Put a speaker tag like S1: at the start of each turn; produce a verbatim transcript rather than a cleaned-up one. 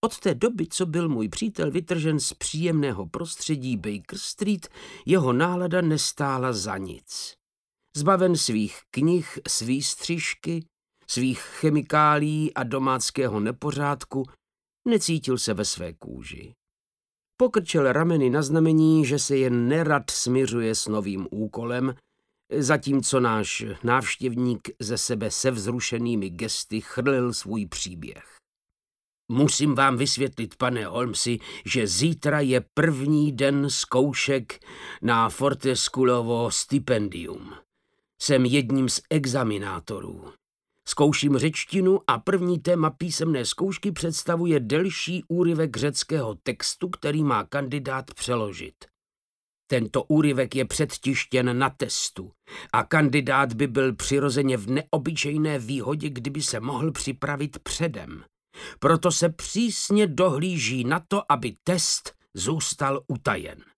S1: Od té doby, co byl můj přítel vytržen z příjemného prostředí Baker Street, jeho nálada nestála za nic. Zbaven svých knih, svý střižky, svých chemikálií a domáckého nepořádku, necítil se ve své kůži. Pokrčil rameny na znamení, že se jen nerad smiřuje s novým úkolem, zatímco náš návštěvník ze sebe se vzrušenými gesty chrlil svůj příběh. Musím vám vysvětlit, pane Holmesi, že zítra je první den zkoušek na Fortescueovo stipendium. Jsem jedním z examinátorů. Zkouším řečtinu a první téma písemné zkoušky představuje delší úryvek řeckého textu, který má kandidát přeložit. Tento úryvek je předtištěn na testu a kandidát by byl přirozeně v neobyčejné výhodě, kdyby se mohl připravit předem. Proto se přísně dohlíží na to, aby test zůstal utajen.